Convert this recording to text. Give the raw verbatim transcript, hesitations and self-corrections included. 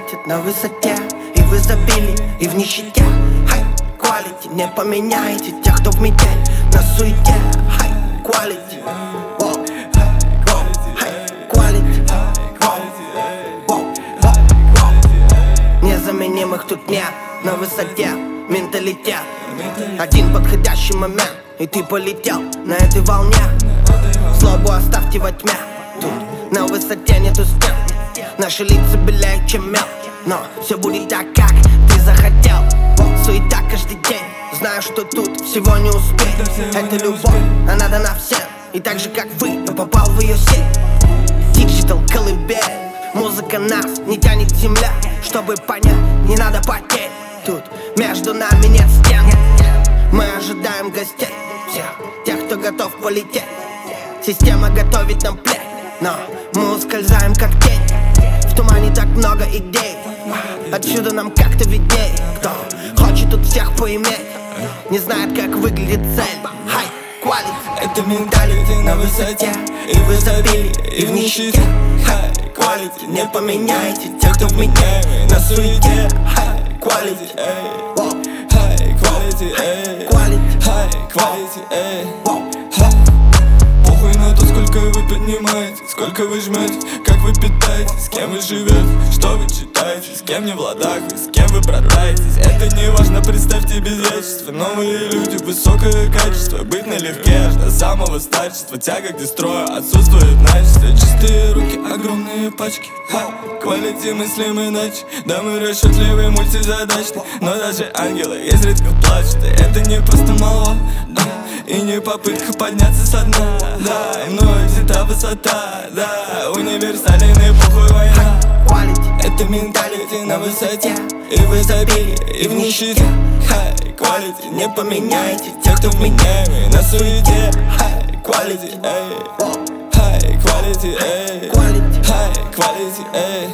quality на высоте, и в изобилии, и в нищете. High quality, не поменяйте тех, кто в метель, на суете. High quality, wow, wow, high quality, wow, wow, wow, wow. Незаменимых тут нет, на высоте менталитет. Один подходящий момент, и ты полетел на этой волне. Злобу оставьте во тьме, тут на высоте нету стен. Наши лица белее, чем мел, но все будет так, как ты захотел. Суета каждый день, знаю, что тут всего не успеть. Это любовь, она дана всем, и так же, как вы, я попал в ее сеть. Digital колыбель, музыка нас не тянет земля. Чтобы понять, не надо потеть. Тут между нами нет стен. Мы ожидаем гостей, всех тех, кто готов полететь. Система готовит нам плеть, но мы ускользаем как тень. В тумане так много идей, отсюда нам как-то видней. Кто хочет тут всех поиметь, не знает, как выглядит цель. High quality, это менталити на высоте, и в изобилии, и в нищете. High quality, не поменяйте тех, кто в меня, на суете. High quality, wow, high quality, high quality, high quality, wow. Похуй на то, сколько вы поднимаете, сколько вы жмете, как вы питаетесь, с кем вы живете, что вы читаете, с кем не в ладах вы, с кем вы прорваетесь. Это не важно, представьте без вещества. Новые люди, высокое качество, быть налегке аж до самого старчества. Тяга к дестрою отсутствует начисто. Чистые руки, огромные пачки, quality мыслим иначе. Да, мы расчетливые, мультизадачные, но даже ангелы изредка плачут. И это не просто молва, и не попытка подняться со дна. Да, и мной взята высота, да, универсальный похуй война. Это менталити на высоте, и в изобилии, и в нищете. High quality, не поменяйте тех, кто вменяемый, на суете. High quality, эй, high quality, эй, high quality, эй.